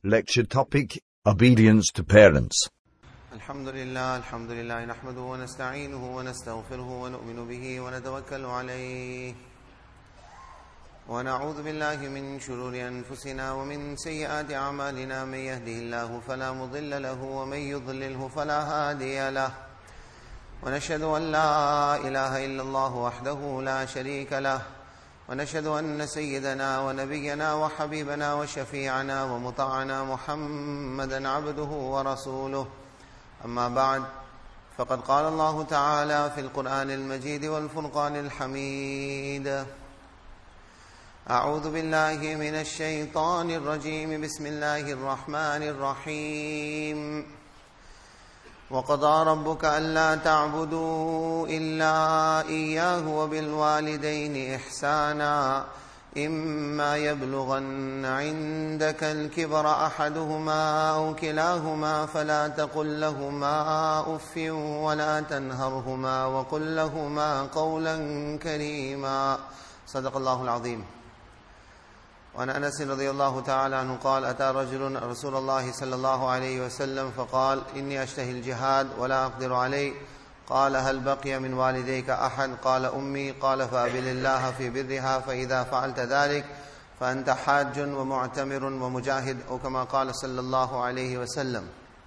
Lecture topic: Obedience to Parents. Alhamdulillah, nahmaduhu wa nasta'inuhu wa nastaghfiruhu wa nu'minu bihi wa natawakkalu alayhi wa na'udhu billahi min shururi anfusina wa min sayyiati a'malina man yahdihillahu fala mudilla lahu wa man yudlilhu fala hadiya lahu wa nashhadu an la ilaha illallah wahdahu la sharika lahu ونشهد أن سيدنا ونبينا وحبيبنا وشفيعنا ومطاعنا محمدا عبده ورسوله أما بعد فقد قال الله تعالى في القرآن المجيد والفرقان الحميد أعوذ بالله من الشيطان الرجيم بسم الله الرحمن الرحيم وقضى ربك ألا تعبدوا إلا إياه وبالوالدين إحسانا إما يبلغن عندك الكبر أحدهما أو كلاهما فلا تقل لهما أف ولا تنهرهما وقل لهما قولا كريما صدق الله العظيم. وعن أنس رضي الله تعالى عنه قال أتى رجل رسول الله صلى الله عليه وسلم فقال إني أشتهي الجهاد ولا أقدر عليه قال هل بقي من والديك أحد قال أمي قال فأبل الله في برها فإذا فعلت ذلك فأنت حاج ومعتمر ومجاهد أو كما قال صلى الله عليه وسلم.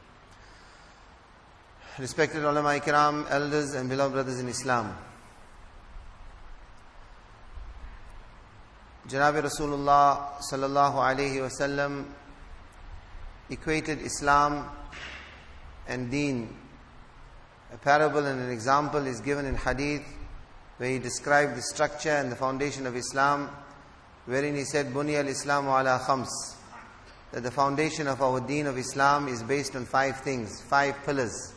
Respected ulama ikram, elders and beloved brothers in Islam, Janabi Rasulullah sallallahu alayhi wasallam equated Islam and Deen. A parable and an example is given in Hadith where he described the structure and the foundation of Islam, wherein he said, Bunya al-Islamu ala khams, that the foundation of our Deen of Islam is based on 5 things, 5 pillars.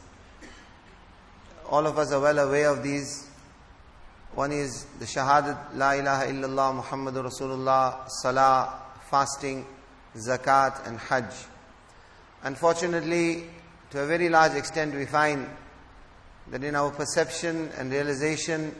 All of us are well aware of these. One is the Shahadat, La ilaha illallah Muhammadur Rasulullah, Salah, fasting, Zakat and Hajj. Unfortunately, to a very large extent we find that in our perception and realization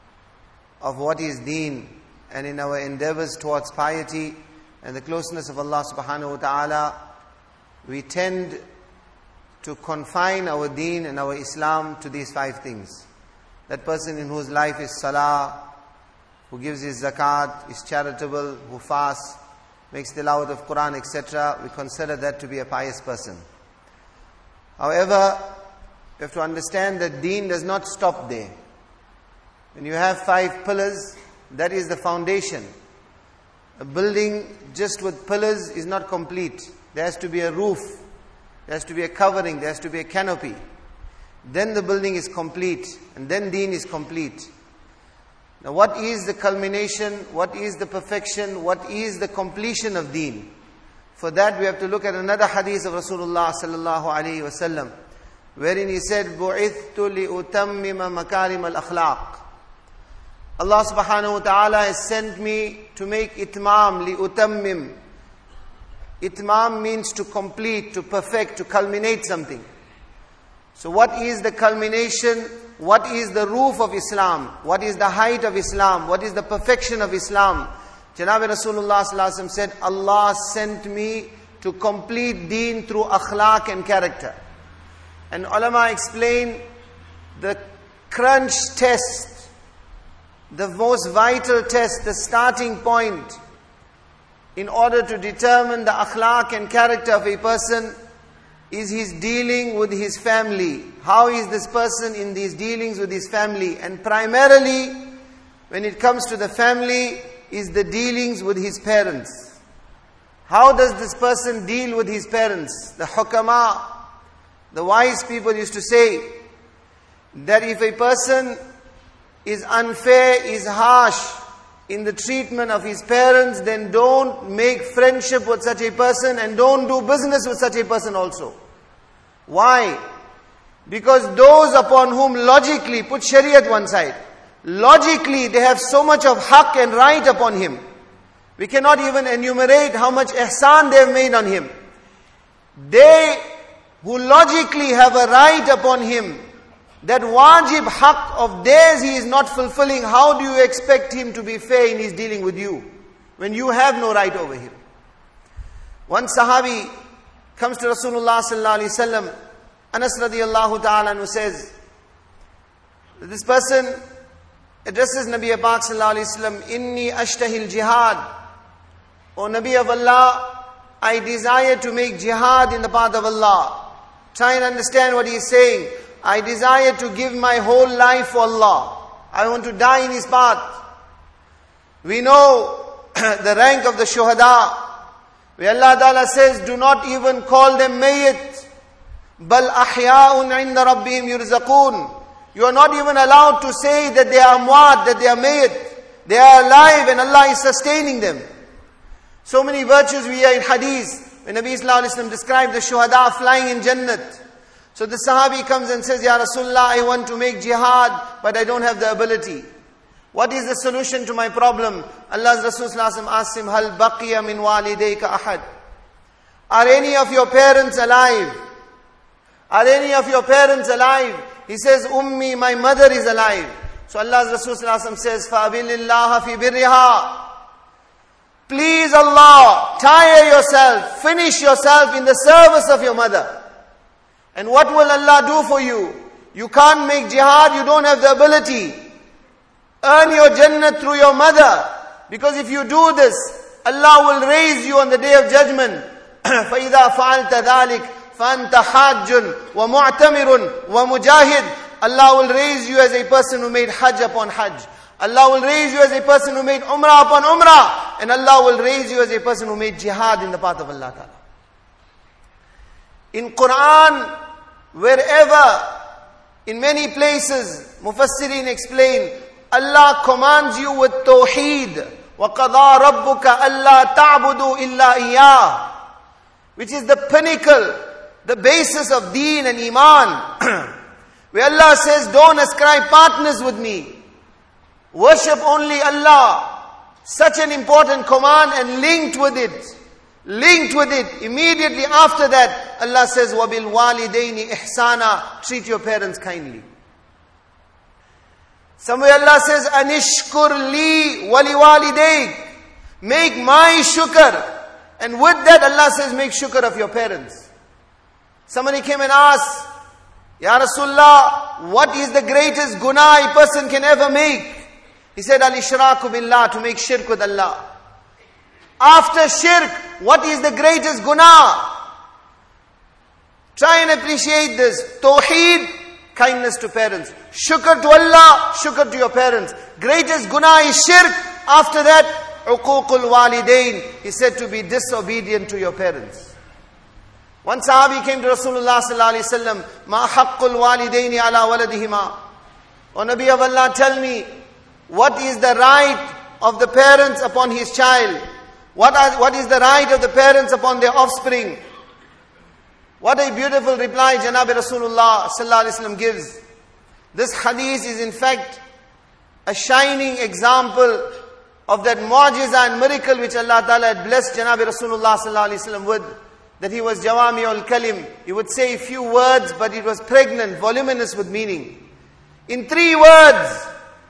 of what is Deen and in our endeavors towards piety and the closeness of Allah subhanahu wa ta'ala, we tend to confine our Deen and our Islam to these 5 things. That person in whose life is salah, who gives his zakat, is charitable, who fasts, makes tilawat of Quran, etc., we consider that to be a pious person. However, you have to understand that Deen does not stop there. When you have 5 pillars, that is the foundation. A building just with pillars is not complete. There has to be a roof, there has to be a covering, there has to be a canopy. Then the building is complete, and then Deen is complete. Now what is the culmination, what is the perfection, what is the completion of Deen? For that we have to look at another hadith of Rasulullah sallallahu alayhi wa sallam, wherein he said, بُعِثْتُ لِأُتَمِّمَ مَكَارِمَ الْأَخْلَاقِ. Allah subhanahu wa ta'ala has sent me to make itmam, li'utammim. Itmam means to complete, to perfect, to culminate something. So what is the culmination? What is the roof of Islam? What is the height of Islam? What is the perfection of Islam? Janabi Rasulullah sallallahu alaihi wasallam said, Allah sent me to complete Deen through akhlaq and character. And ulama explain the crunch test, the most vital test, the starting point in order to determine the akhlaq and character of a person is his dealing with his family. How is this person in these dealings with his family? And primarily, when it comes to the family, is the dealings with his parents. How does this person deal with his parents? The hukama, the wise people used to say that if a person is unfair, is harsh in the treatment of his parents, then don't make friendship with such a person and don't do business with such a person also. Why? Because those upon whom logically, put Shariat one side, logically they have so much of haqq and right upon him. We cannot even enumerate how much ihsan they have made on him. They who logically have a right upon him, that wajib haqq of theirs he is not fulfilling, how do you expect him to be fair in his dealing with you, when you have no right over him? One Sahabi comes to Rasulullah sallallahu alaihi wasallam. Anas radiyallahu ta'ala anhu says, this person addresses Nabi Pak sallallahu alaihi wasallam, Inni ashtahil jihad. O Nabi of Allah, I desire to make jihad in the path of Allah. Try and understand what he is saying. I desire to give my whole life for Allah. I want to die in His path. We know the rank of the shuhada, where Allah Ta'ala says, do not even call them mayyit. Bal ahya'un inda rabbihim yurzaqun. You are not even allowed to say that they are amwat, that they are mayyit. They are alive and Allah is sustaining them. So many virtues we hear in hadith. When Nabi Sallallahu Alaihi Wasallam described the shuhada flying in Jannat. So the Sahabi comes and says, Ya Rasulullah, I want to make jihad, but I don't have the ability. What is the solution to my problem? Allah's Rasul Sallallahu Alaihi Wasallam asked him, Hal baqiya min walidayka ahad? Are any of your parents alive? Are any of your parents alive? He says, Ummi, my mother is alive. So Allah's Rasul Sallallahu Alaihi Wasallam says, Fa'abilillaha fi birriha. Please Allah, tire yourself, finish yourself in the service of your mother. And what will Allah do for you? You can't make jihad, you don't have the ability. Earn your Jannah through your mother. Because if you do this, Allah will raise you on the day of judgment. فَإِذَا فَعَلْتَ ذَلِكَ فَأَنْتَ حَاجٌ وَمُعْتَمِرٌ وَمُجَاهِدٌ. Allah will raise you as a person who made hajj upon hajj. Allah will raise you as a person who made umrah upon umrah. And Allah will raise you as a person who made jihad in the path of Allah Ta'ala. In Quran, wherever, in many places, Mufassirin explain, Allah commands you with Tawheed. وَقَضَى رَبُّكَ أَلَّا تَعْبُدُوا إِلَّا إِيَّاهُ, which is the pinnacle, the basis of deen and iman. Where Allah says, don't ascribe partners with me. Worship only Allah. Such an important command, and linked with it, immediately after that, Allah says, وَبِالْوَالِدَيْنِ إِحْسَانًا, treat your parents kindly. Somewhere Allah says, أَنِشْكُرْ لِي وَلِوَالِدَيْكَ, make my shukr. And with that Allah says, make shukr of your parents. Somebody came and asked, Ya Rasulullah, what is the greatest guna a person can ever make? He said, Al-Ishraku billah, to make shirk with Allah. After shirk, what is the greatest guna? Try and appreciate this. Tawheed, kindness to parents. Shukr to Allah, shukr to your parents. Greatest guna is shirk. After that, uququl walidain. He said to be disobedient to your parents. One Sahabi came to Rasulullah sallallahu alaihi wasallam, Ma haqqul walidaini ala waladihima. O Nabi of Allah, tell me, what is the right of the parents upon his child? What is the right of the parents upon their offspring? What a beautiful reply Janab Rasulullah sallallahu alaihi wasallam gives. This hadith is in fact a shining example of that mu'jiza and miracle which Allah Ta'ala had blessed Janab Rasulullah sallallahu alaihi wasallam with. That he was Jawami'ul Kalim. He would say a few words, but it was pregnant, voluminous with meaning. In three words,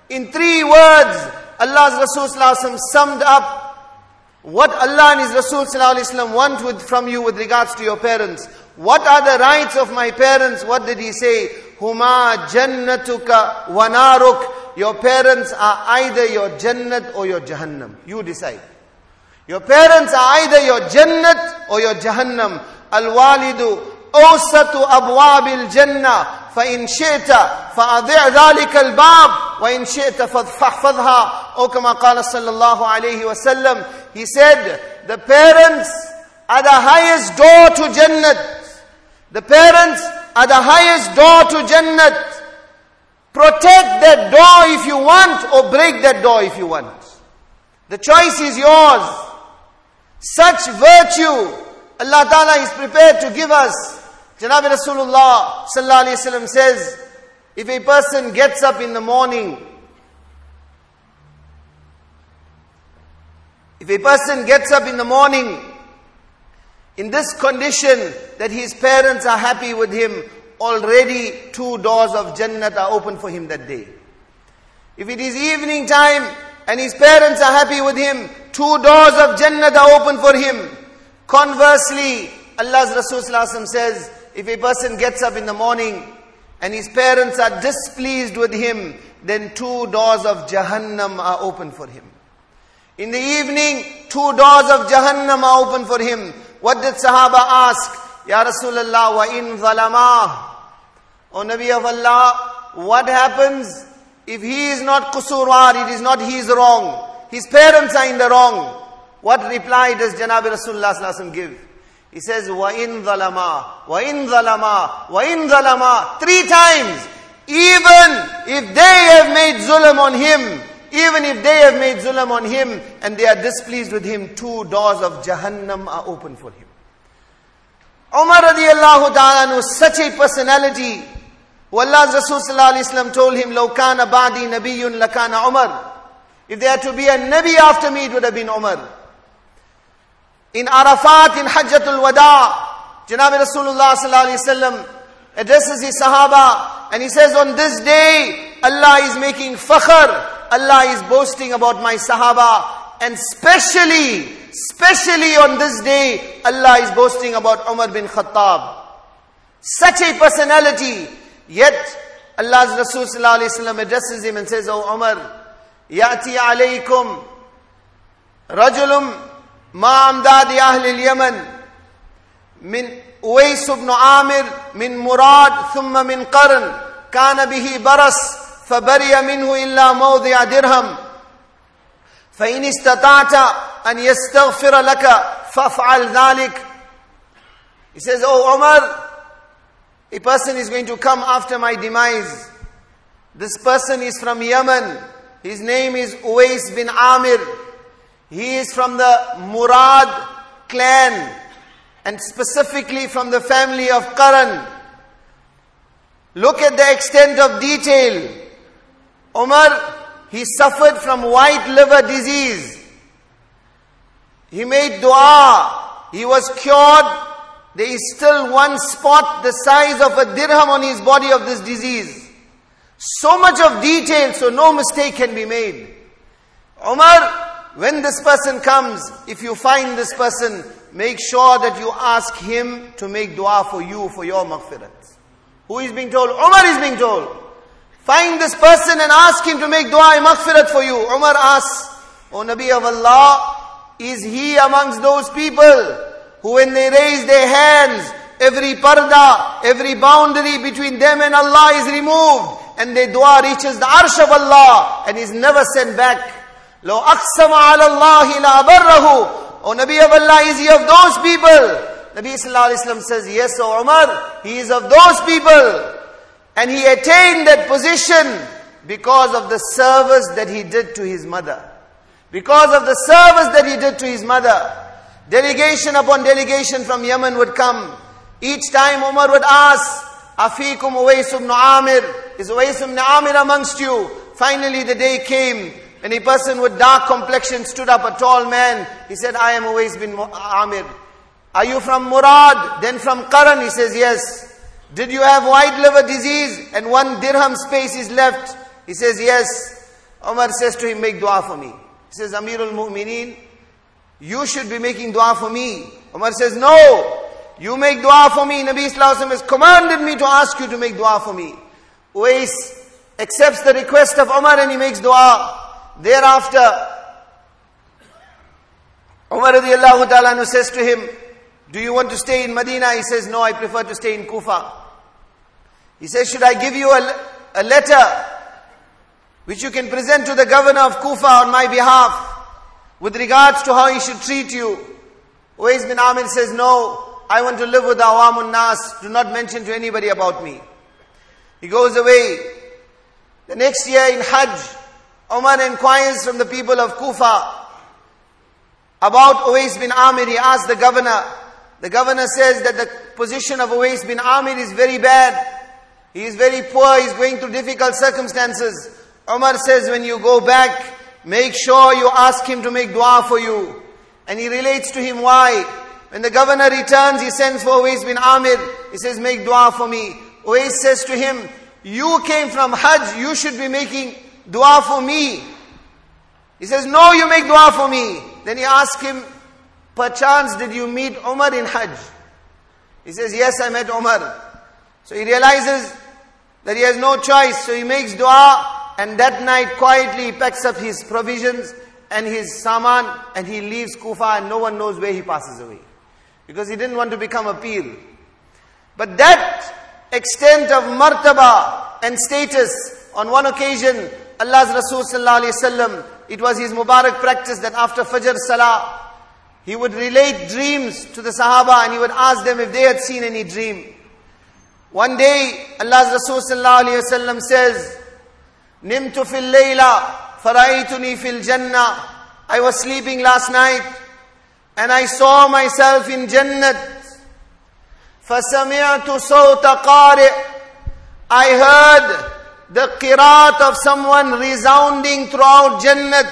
Allah's Rasul sallallahu alaihi wasallam summed up what Allah and His Rasul sallallahu alaihi wasallam want from you with regards to your parents. What are the rights of my parents? What did He say? Huma jannatuka wa naruk. Your parents are either your Jannat or your Jahannam. You decide. Your parents are either your Jannat or your Jahannam. Al-walidu awsatu abwabil jannah. فَإِنْ شِئْتَ فَأَضِعْ ذَلِكَ الْبَابِ وَإِنْ شِئْتَ فَاحْفَظْهَا. Or kama qala sallallahu alayhi wa sallam. He said, the parents are the highest door to Jannat. The parents are the highest door to Jannat. Protect that door if you want, or break that door if you want. The choice is yours. Such virtue Allah Ta'ala is prepared to give us. Janab Rasulullah sallallahu alaihi wasallam says, if a person gets up in the morning, in this condition that his parents are happy with him, already 2 doors of Jannat are open for him that day. If it is evening time and his parents are happy with him, 2 doors of Jannat are open for him. Conversely, Allah's Rasul sallallahu alaihi wasallam says, if a person gets up in the morning and his parents are displeased with him, then 2 doors of Jahannam are open for him. In the evening, 2 doors of Jahannam are open for him. What did Sahaba ask? Ya Rasulullah, wa in zalama. O Nabi of Allah, what happens if he is not qusurwar, it is not he is wrong, his parents are in the wrong? What reply does Janabi Rasulullah sallallahu alaihi wasallam give? He says, wa in zalama, wa in zalama, wa in zalama, 3 times. Even if they have made zulm on him, even if they have made zulm on him and they are displeased with him, 2 doors of Jahannam are open for him. Umar radiallahu ta'ala was such a personality. Allah's Rasul sallallahu alayhi wa sallam told him, لَوْ كَانَ بَعْدِي نَبِيٌّ لَكَانَ Umar. If there had to be a Nabi after me, it would have been Umar. In Arafat, in Hajjatul Wada, Janabi Rasulullah sallallahu alayhi wa sallam addresses his Sahaba and he says, on this day, Allah is making fakhr. Allah is boasting about my Sahaba. And especially on this day, Allah is boasting about Umar bin Khattab. Such a personality. Yet, Allah's Rasul sallallahu alayhi wa sallam addresses him and says, O Umar, Ya'ti alaykum rajulum ma amdadi ahli al-Yaman min Uwais ibn Amir min Murad thumma min Qarn kana bihi baras فبري منه إلا موضع درهم فإن استطعت أن يستغفر لك فافعل ذلك. He says, Oh Umar, a person is going to come after my demise. This person is from Yemen. His name is Uwais bin Amir. He is from the Murad clan and specifically from the family of Qarn. Look at the extent of detail. Umar, he suffered from white liver disease. He made dua. He was cured. There is still one spot the size of a dirham on his body of this disease. So much of detail, so no mistake can be made. Umar, when this person comes, if you find this person, make sure that you ask him to make dua for you, for your maghfirat. Who is being told? Umar is being told. Find this person and ask him to make dua and maghfirat for you. Umar asks, O Nabi of Allah, is he amongst those people who when they raise their hands, every parda, every boundary between them and Allah is removed and their dua reaches the arsh of Allah and is never sent back? Lo aqsama ala Allahi la abarrahu. O Nabi of Allah, is he of those people? Nabi sallallahu alayhi wa sallam says, yes, O Umar, he is of those people. And he attained that position because of the service that he did to his mother. Because of the service that he did to his mother. Delegation upon delegation from Yemen would come. Each time Umar would ask, Afikum Uwais ibn Amir, is Uwais ibn Amir amongst you? Finally the day came and a person with dark complexion stood up, a tall man. He said, I am Uwais bin Amir. Are you from Murad? Then from Qarn? He says, yes. Did you have white liver disease and 1 dirham space is left? He says, yes. Umar says to him, make dua for me. He says, Amirul Mu'mineen, you should be making dua for me. Umar says, no, you make dua for me. Nabi Sallallahu Alaihi Wasallam has commanded me to ask you to make dua for me. Uwais accepts the request of Umar and he makes dua. Thereafter, Umar radiallahu ta'ala says to him, do you want to stay in Medina? He says, no, I prefer to stay in Kufa. He says, should I give you a letter which you can present to the governor of Kufa on my behalf with regards to how he should treat you? Uwais bin Amir says, no, I want to live with the Awamun Nas. Do not mention to anybody about me. He goes away. The next year in Hajj, Umar inquires from the people of Kufa about Uwais bin Amir. He asks the governor. The governor says that the position of Uwais bin Amir is very bad. He is very poor. He is going through difficult circumstances. Umar says, when you go back, make sure you ask him to make dua for you. And he relates to him why. When the governor returns, he sends for Uwais bin Amir. He says, make dua for me. Uwais says to him, you came from Hajj, you should be making dua for me. He says, no, you make dua for me. Then he asks him, perchance did you meet Umar in Hajj? He says, yes, I met Umar. So he realizes that he has no choice. So he makes dua, and that night quietly he packs up his provisions and his saman, and he leaves Kufa, and no one knows where he passes away. Because he didn't want to become a pir. But that extent of martaba and status, on one occasion, Allah's Rasul sallallahu alayhi wasallam, it was his Mubarak practice that after Fajr Salah, he would relate dreams to the Sahaba, and he would ask them if they had seen any dream. One day, Allah's Rasul sallallahu alayhi wasallam says, Nimtu fil layla, fara'aytuni fil jannah. I was sleeping last night, and I saw myself in Jannat. فَسَمِعْتُ صَوْتَ قَارِئ. I heard the qiraat of someone resounding throughout Jannat.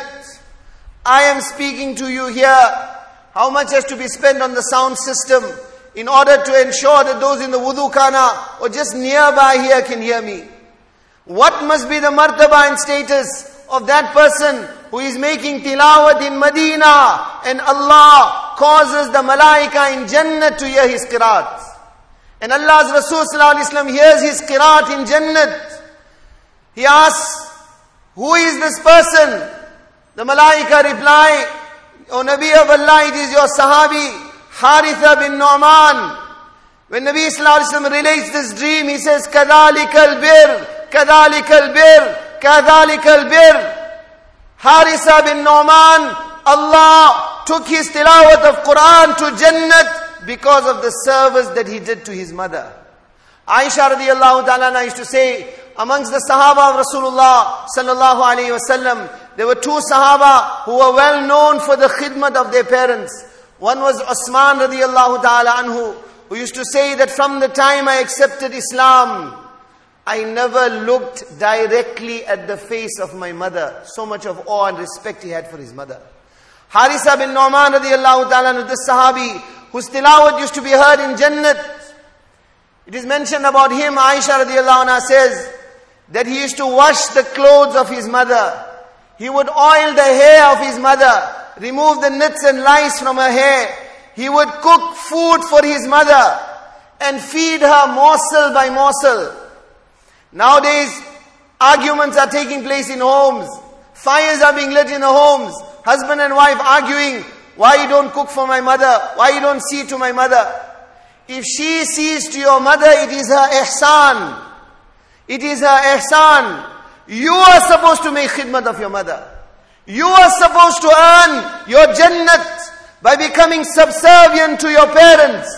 I am speaking to you here. How much has to be spent on the sound system in order to ensure that those in the wudu khana or just nearby here can hear me? What must be the martaba and status of that person who is making tilawat in Medina, and Allah causes the malaika in Jannat to hear his qiraat? And Allah's Rasul sallallahu alaihi wasallam hears his qiraat in Jannat. He asks, who is this person? The malaika reply, O Nabi of Allah, it is your sahabi, Haritha bin Nu'man. When Nabi sallallahu alaihi wasallam relates this dream, he says, كَذَلِكَ الْبِرْ كَذَلِكَ الْبِرْ كَذَلِكَ الْبِرْ. Haritha bin Nu'man, Allah took his tilawat of Quran to Jannat because of the service that he did to his mother. Aisha radiallahu ta'ala used to say, amongst the Sahaba of Rasulullah sallallahu alayhi wasallam, there were two Sahaba who were well known for the khidmat of their parents. One was Osman radiallahu ta'ala anhu, who used to say that from the time I accepted Islam, I never looked directly at the face of my mother. So much of awe and respect he had for his mother. Haritha bin Nu'man radiallahu ta'ala anhu, this Sahabi, whose tilawat used to be heard in Jannat. It is mentioned about him, Aisha radiallahu anha says, that he used to wash the clothes of his mother. He would oil the hair of his mother, remove the nits and lice from her hair. He would cook food for his mother and feed her morsel by morsel. Nowadays, arguments are taking place in homes. Fires are being lit in the homes. Husband and wife arguing, why you don't cook for my mother? Why you don't see to my mother? If she sees to your mother, it is her ihsan. It is her ihsan. You are supposed to make khidmat of your mother. You are supposed to earn your jannat by becoming subservient to your parents.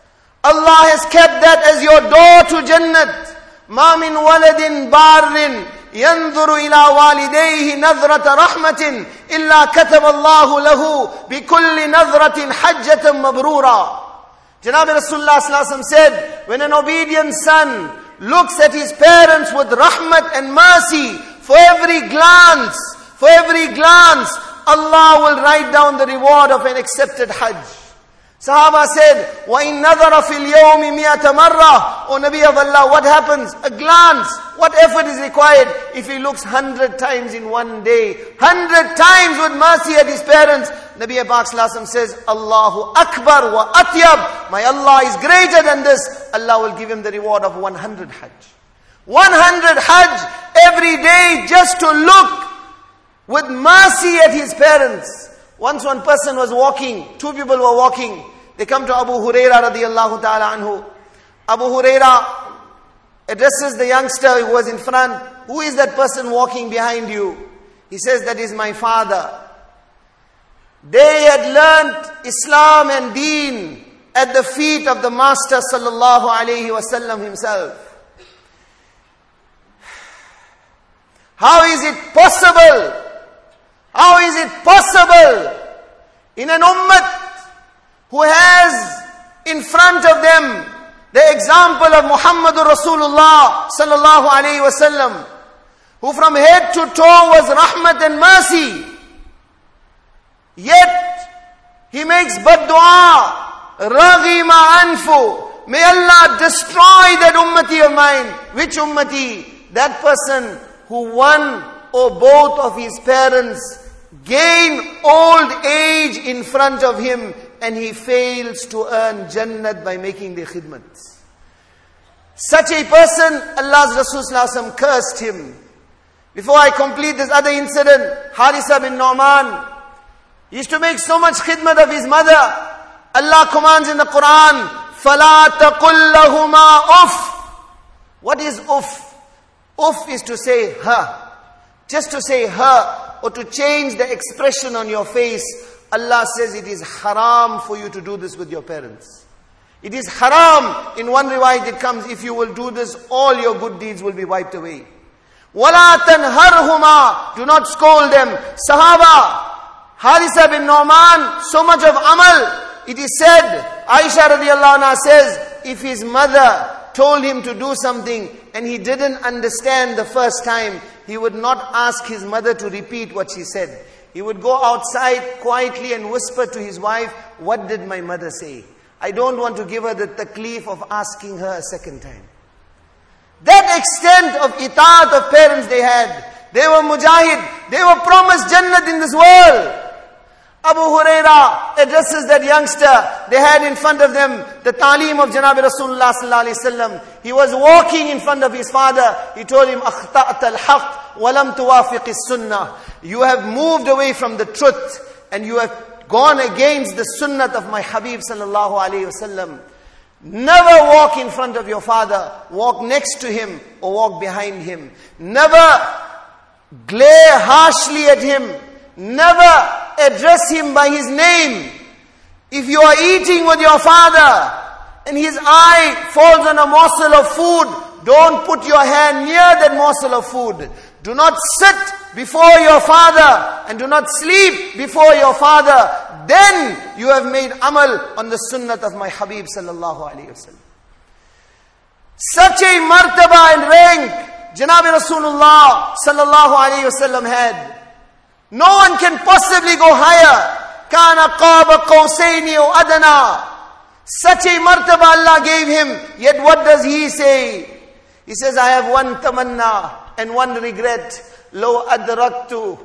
Allah has kept that as your door to jannat. Ma min waladin barrin ينظر إلى والديه نظرة رحمة إلا كتب الله له بكل نظرة حجة مبرورة. Janab Rasulullah sallallahu alaihi wasallam said, when an obedient son looks at his parents with rahmat and mercy, for every glance, Allah will write down the reward of an accepted hajj. Sahaba said, وَإِن نَظَرَ فِي الْيَوْمِ مِئَةَ مَرَّةٍ. O Nabi of Allah, what happens? A glance. What effort is required if he looks 100 times in one day? 100 times with mercy at his parents. Nabi Pak Sallallahu Alaihi Wasallam says, Allahu Akbar wa Atyab. My Allah is greater than this. Allah will give him the reward of 100 hajj. 100 hajj every day just to look with mercy at his parents. Once one person was walking, two people were walking. They come to Abu Huraira radiallahu ta'ala anhu. Abu Huraira addresses the youngster who was in front. Who is that person walking behind you? He says, that is my father. They had learnt Islam and Deen at the feet of the Master sallallahu alayhi wasallam himself. How is it possible? How is it possible in an ummah who has in front of them the example of Muhammadur Rasulullah sallallahu alayhi wasallam, who from head to toe was rahmat and mercy, yet he makes bad dua, raghima anfu, may Allah destroy that ummati of mine. Which ummati? That person who one or both of his parents gain old age in front of him, and he fails to earn Jannat by making the khidmat. Such a person, Allah's Rasul Sallallahu Alaihi Wasallam cursed him. Before I complete this other incident, Harisa bin Nu'man used to make so much khidmat of his mother. Allah commands in the Quran, فَلَا تَقُلْ لَهُمَا أُفْ. What is uf? Uf is to say her. Just to say her, or to change the expression on your face. Allah says it is haram for you to do this with your parents. It is haram. In one riwayat it comes, if you will do this, all your good deeds will be wiped away. وَلَا تَنْهَرْهُمَا. Do not scold them. Sahaba, Harisa bin Nu'man, so much of amal. It is said, Aisha radiallahu anha says, if his mother told him to do something and he didn't understand the first time, he would not ask his mother to repeat what she said. He would go outside quietly and whisper to his wife, what did my mother say? I don't want to give her the taklif of asking her a second time. That extent of itaat of parents they had. They were mujahid. They were promised Jannat in this world. Abu Huraira addresses that youngster. They had in front of them the ta'aleem of Janabi Rasulullah sallallahu alaihi wasallam. He was walking in front of his father. He told him, "Akhta'ta al-haq wa lam tuwafiq as-sunnah." You have moved away from the truth and you have gone against the sunnah of my Habib sallallahu alaihi wasallam. Never walk in front of your father. Walk next to him or walk behind him. Never glare harshly at him. Never address him by his name. If you are eating with your father and his eye falls on a morsel of food, don't put your hand near that morsel of food. Do not sit before your father and do not sleep before your father. Then you have made amal on the sunnah of my Habib sallallahu alayhi wasallam. Such a martaba and rank Janabi Rasulullah sallallahu alayhi wasallam had. No one can possibly go higher. Kana qaba qawsayni aw adna. Such a martaba Allah gave him. Yet what does he say? He says, I have one tamanna and one regret. Lo adraktu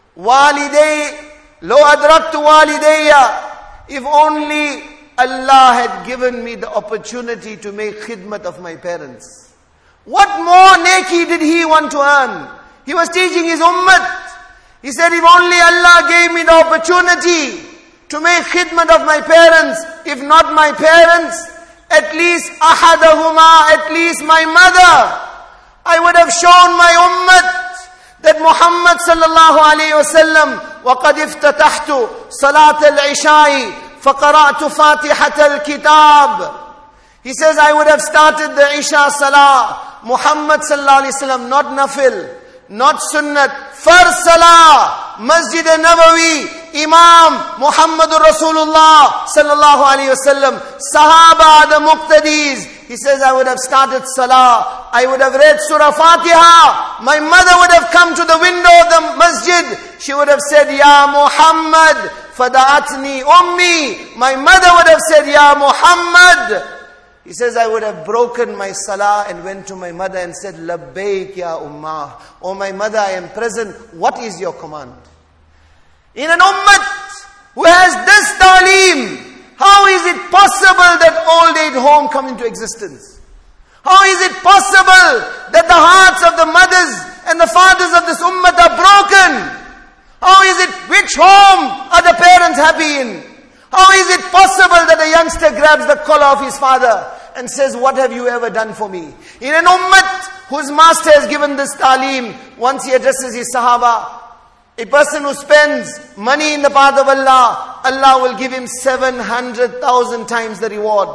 walidayya. If only Allah had given me the opportunity to make khidmat of my parents. What more neki did he want to earn? He was teaching his ummah. He said, if only Allah gave me the opportunity to make khidmat of my parents, if not my parents, at least ahadahuma, at least my mother, I would have shown my ummah that Muhammad sallallahu alayhi wa sallam, وَقَدْ افتتحت صلاة العشاء فقرأت فاتحة الكتاب. He says, I would have started the Isha Salah. Muhammad sallallahu alayhi wa sallam, not nafil, not sunnat, first Salah, Masjid Nabawi, Imam Muhammadur Rasulullah sallallahu alayhi wa sallam, Sahaba, the Muqtadis. He says, I would have started Salah. I would have read Surah Fatiha. My mother would have come to the window of the masjid. She would have said, Ya Muhammad, fada'atni ummi. My mother would have said, Ya Muhammad. He says, I would have broken my salah and went to my mother and said, Labbaik ya ummah. Oh my mother, I am present. What is your command? In an ummah who has this ta'aleem, how is it possible that old age home come into existence? How is it possible that the hearts of the mothers and the fathers of this ummah are broken? How is it, which home are the parents happy in? How is it possible that a youngster grabs the collar of his father and says, what have you ever done for me? In an ummah whose master has given this ta'aleem, once he addresses his sahaba, a person who spends money in the path of Allah, Allah will give him 700,000 times the reward.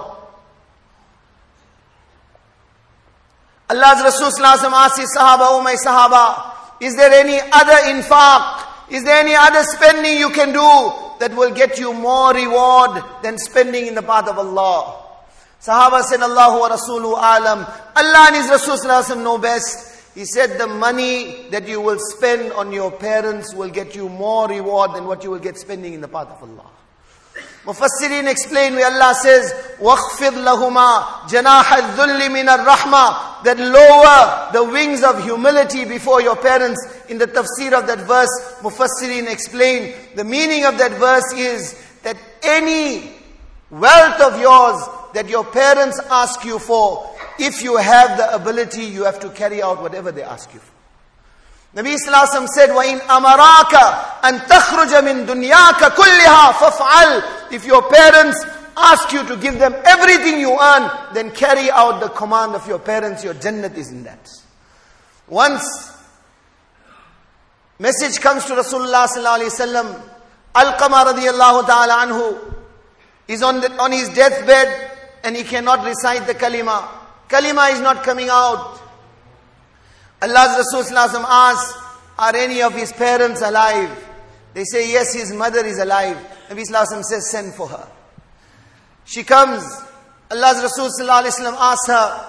Allah's Rasul sallallahu alaihi wasallam asked his sahaba, oh my sahaba, is there any other infaq? Is there any other spending you can do that will get you more reward than spending in the path of Allah? Sahaba said, Allahu wa Rasuluhu alam. Allah and His Rasul sallallahu alaihi wasallam know best. He said, the money that you will spend on your parents will get you more reward than what you will get spending in the path of Allah. Mufassirin explain where Allah says, وَاخْفِضْ لَهُمَا جَنَاحَ الذُّلِّ مِنَ الرَّحْمَةِ, that lower the wings of humility before your parents. In the tafsir of that verse, Mufassirin explain, the meaning of that verse is that any wealth of yours that your parents ask you for, if you have the ability, you have to carry out whatever they ask you for. Nabi Sallallahu Alaihi Wasallam said, وَإِنْ أَمَرَاكَ أَن تَخْرُجَ مِن دُنْيَاكَ كُلِّهَا فَافْعَلْ. If your parents ask you to give them everything you earn, then carry out the command of your parents. Your Jannat is in that. Once message comes to Rasulullah Sallallahu Alaihi Wasallam, Alqama radiyallahu ta'ala anhu is on his deathbed and he cannot recite the kalima. Kalima is not coming out. Allah's Rasul Sallallahu Alaihi Wasallam asks, are any of his parents alive? They say, yes, his mother is alive. Nabi Sallallahu Alaihi Wasallam says, send for her. She comes. Allah's Rasul Sallallahu Alaihi Wasallam asks her,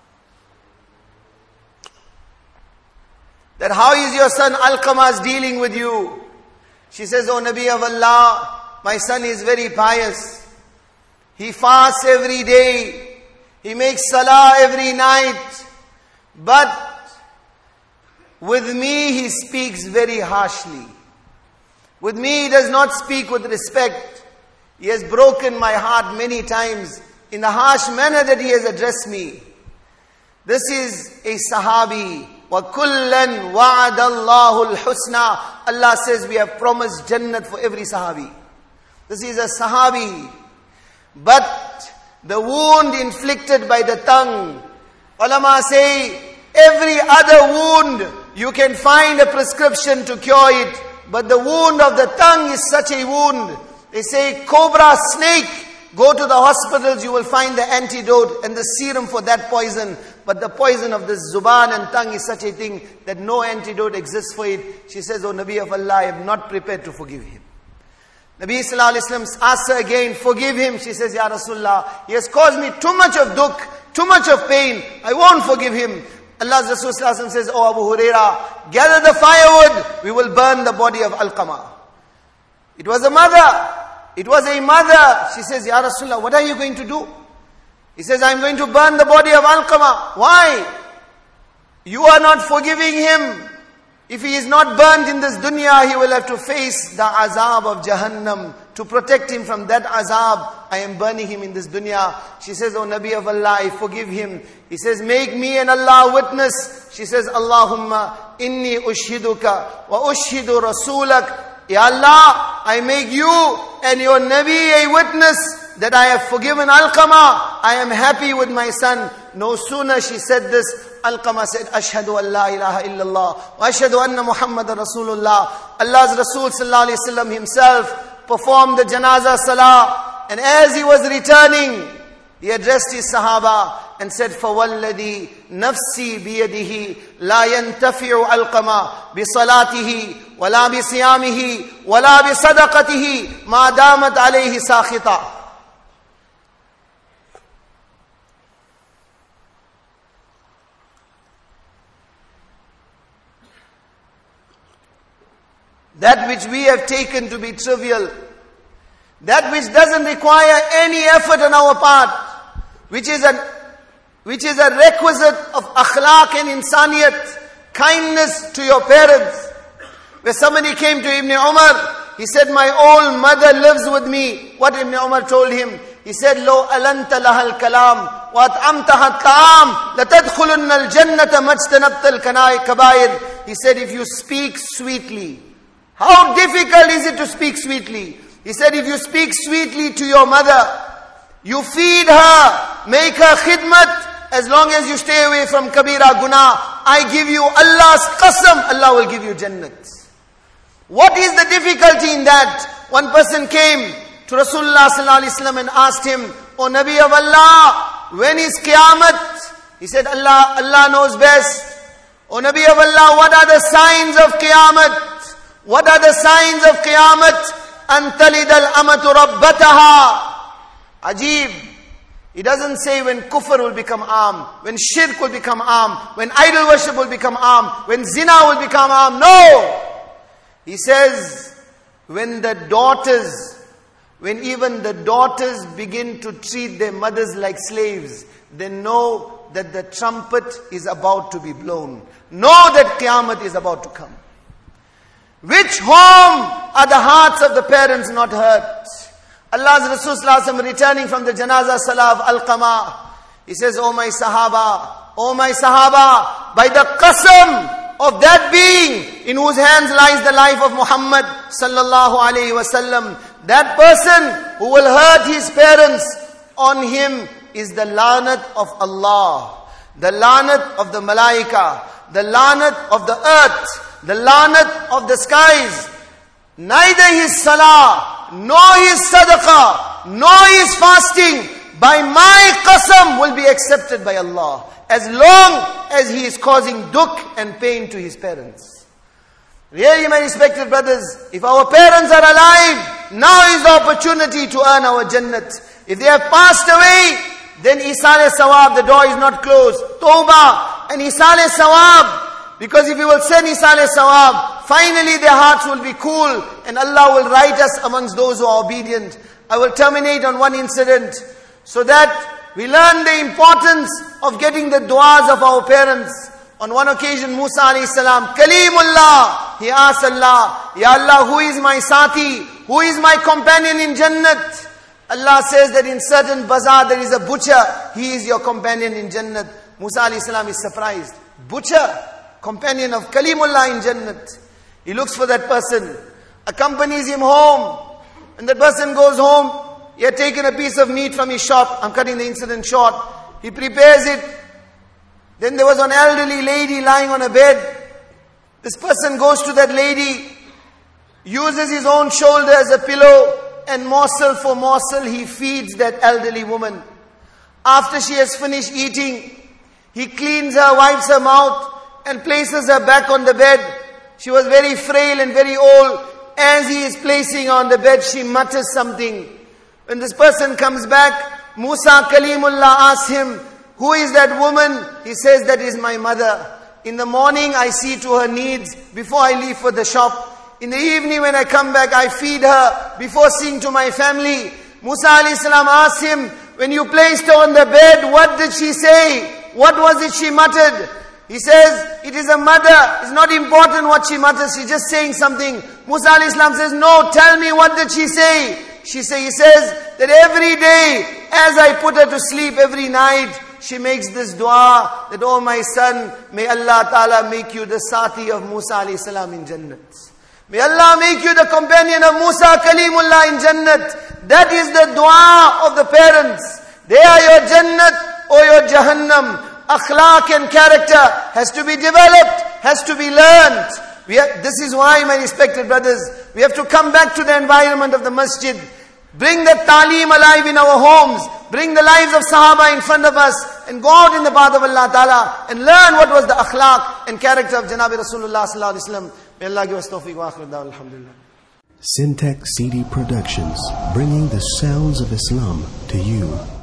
that how is your son Alqama's dealing with you? She says, O Nabi of Allah, my son is very pious. He fasts every day. He makes salah every night. But with me he speaks very harshly. With me he does not speak with respect. He has broken my heart many times in the harsh manner that he has addressed me. This is a Sahabi. وَكُلًّا وَعَدَ اللَّهُ الْحُسْنَى. Allah says we have promised Jannat for every Sahabi. This is a Sahabi. But the wound inflicted by the tongue, ulama say, every other wound you can find a prescription to cure it. But the wound of the tongue is such a wound. They say cobra, snake, go to the hospitals, you will find the antidote and the serum for that poison. But the poison of the zuban and tongue is such a thing that no antidote exists for it. She says, O Nabi of Allah, I am not prepared to forgive him. Nabi Sallallahu Alaihi Wasallam asks her again, forgive him. She says, Ya Rasulullah, he has caused me too much of dukh, too much of pain. I won't forgive him. Allah's Rasul Sallallahu Alaihi Wasallam says, O Abu Huraira, gather the firewood, we will burn the body of Alqama. It was a mother. It was a mother. She says, Ya Rasulullah, what are you going to do? He says, I'm going to burn the body of Alqama. Why? You are not forgiving him. If he is not burnt in this dunya, he will have to face the azab of Jahannam. To protect him from that azab, I am burning him in this dunya. She says, O Nabi of Allah, I forgive him. He says, make me and Allah witness. She says, Allahumma inni ushhiduka wa ushhidu rasulak. Ya Allah, I make you and your Nabi a witness that I have forgiven Alqama. I am happy with my son. No sooner she said this, Alqama said, Ashhadu an la ilaha illallah wa ashhadu anna Muhammadan Rasulullah. Allah's Rasul Sallallahu Alaihi Wasallam himself performed the janazah salah. And as he was returning, he addressed his Sahaba and said, فَوَالَّذِي نَفْسِي بِيَدِهِ لَا يَنْتَفِعُ الْقَمَا بِصَلَاتِهِ وَلَا بِصِيَامِهِ وَلَا بِصَدَقَتِهِ مَا دَامَتْ عَلَيْهِ سَاخِطًا. That which we have taken to be trivial, that which doesn't require any effort on our part, which is a requisite of akhlaq and insaniyat, kindness to your parents. Where somebody came to Ibn Umar, he said, my old mother lives with me. What Ibn Umar told him? He said, لو ألنت لها الكلام وأطعمتها الطعام لتدخلن الجنة ما اجتنبت الكبائر. He said, if you speak sweetly. How difficult is it to speak sweetly? He said, if you speak sweetly to your mother, you feed her, make her khidmat, as long as you stay away from kabira guna, I give you Allah's qasam, Allah will give you jannat. What is the difficulty in that? One person came to Rasulullah Sallallahu Alaihi Wasallam and asked him, O Nabi of Allah, when is Qiyamah? He said, Allah knows best. O Nabi of Allah, what are the signs of Qiyamah? What are the signs of Qiyamah? أَن تَلِدَ الْأَمَةُ رَبَّتَهَا. Ajib. He doesn't say when kufr will become arm, when shirk will become arm, when idol worship will become arm, when zina will become arm. No! He says, when even the daughters begin to treat their mothers like slaves, they know that the trumpet is about to be blown. Know that Qiyamah is about to come. Which home are the hearts of the parents not hurt? Allah's Rasul sallallahu alaihi wasallam returning from the janazah salah of Alqama, he says, "Oh my Sahaba, by the qasam of that being in whose hands lies the life of Muhammad sallallahu alaihi wasallam, that person who will hurt his parents, on him is the lanat of Allah, the lanat of the malaika, the lanat of the earth, the lanat of the skies. Neither his salah, nor his sadaqah, nor his fasting, by my qasam, will be accepted by Allah, as long as he is causing dukh and pain to his parents." Really, my respected brothers, if our parents are alive, now is the opportunity to earn our jannat. If they have passed away, then isal sawab, the door is not closed. Tawbah and isal sawab. Because if you will send isal sawab, finally their hearts will be cool and Allah will write us amongst those who are obedient. I will terminate on one incident so that we learn the importance of getting the du'as of our parents. On one occasion, Musa alayhi salam, Kalimullah, he asked Allah, "Ya Allah, who is my sati? Who is my companion in Jannat?" Allah says that in certain bazaar there is a butcher. He is your companion in Jannat. Musa alayhi salam is surprised. Butcher, companion of Kalimullah in Jannat. He looks for that person, accompanies him home. And that person goes home. He had taken a piece of meat from his shop. I'm cutting the incident short. He prepares it. Then there was an elderly lady lying on a bed. This person goes to that lady, uses his own shoulder as a pillow, and morsel for morsel he feeds that elderly woman. After she has finished eating, he cleans her, wipes her mouth, and places her back on the bed. She was very frail and very old. As he is placing her on the bed, she mutters something. When this person comes back, Musa Kalimullah asks him, "Who is that woman?" He says, "That is my mother. In the morning I see to her needs before I leave for the shop. In the evening when I come back, I feed her before seeing to my family." Musa alayhi salam asked him, "When you placed her on the bed, what did she say? What was it she muttered?" He says, "It is a mother. It's not important what she mutters. She's just saying something." Musa alayhi salam says, "No, tell me, what did she say?" He says that every day as I put her to sleep every night, she makes this dua that, "Oh my son, may Allah Ta'ala make you the sati of Musa alayhi salam in Jannat. May Allah make you the companion of Musa Kalimullah in Jannat." That is the dua of the parents. They are your Jannat or your Jahannam. Akhlaq and character has to be developed, has to be learned. This is why, my respected brothers, we have to come back to the environment of the masjid. Bring the ta'aleem alive in our homes. Bring the lives of Sahaba in front of us and go out in the path of Allah Ta'ala and learn what was the akhlaq and character of Janabi Rasulullah Sallallahu Alaihi Wasallam. May Allah give us tawfiq wa akhir da'wah, alhamdulillah. Syntax CD Productions, bringing the sounds of Islam to you.